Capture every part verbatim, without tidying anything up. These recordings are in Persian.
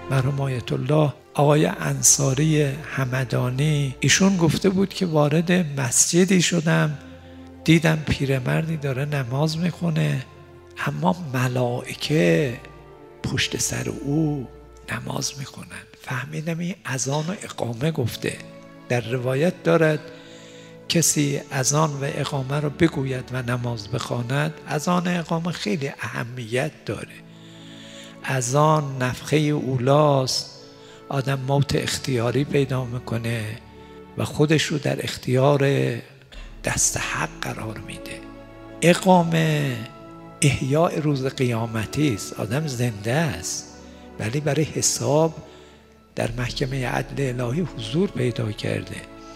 مرحوم آیت الله آقای انصاری همدانی، ایشون گفته بود که وارد مسجدی شدم دیدم پیرمردی داره نماز میخونه اما ملائکه پشت سر او نماز میخونن. فهمیدم این اذان و اقامه گفته. در روایت دارد کسی اذان و اقامه رو بگوید و نماز بخواند، اذان و اقامه خیلی اهمیت داره. اذان نفخه اولاست، آدم موت اختیاری پیدا میکنه و خودش رو در اختیار دست حق قرار میده. اقامه احیاء روز قیامتی است، آدم زنده است ولی برای حساب در محکمه عدل الهی حضور پیدا کرده.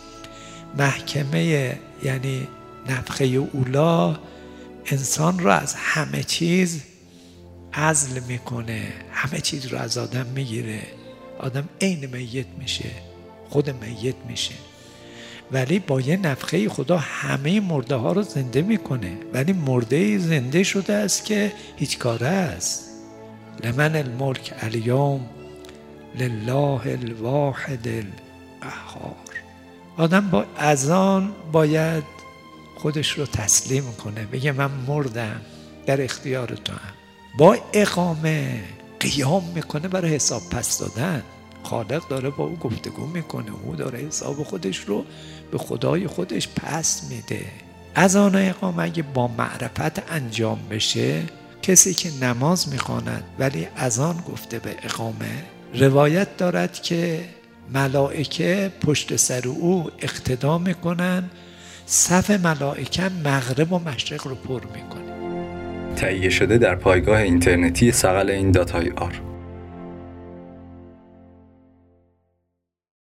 محکمه یعنی نفخه اولا انسان را از همه چیز عزل میکنه، همه چیز رو از آدم میگیره، آدم عین میت میشه، خود میت میشه. ولی با یه نفخه خدا همه مرده ها رو زنده میکنه، ولی مرده زنده شده است که هیچ کاره است. لمن الملک الیوم لله الواحد القهار. آدم با اذان باید خودش رو تسلیم کنه، بگه من مردم، در اختیار تو هم. با اقامه قیام میکنه برای حساب پس دادن. خالق داره با او گفتگو میکنه، او داره حساب خودش رو به خدای خودش پس میده. اذان و اقامه اگه با معرفت انجام بشه، کسی که نماز میخواند ولی اذان گفته به اقامه، روایت دارد که ملائکه پشت سر او اقتدا میکنن، صف ملائکه مغرب و مشرق رو پر میکنه. تهیه شده در پایگاه اینترنتی ثقل این دات آی آر.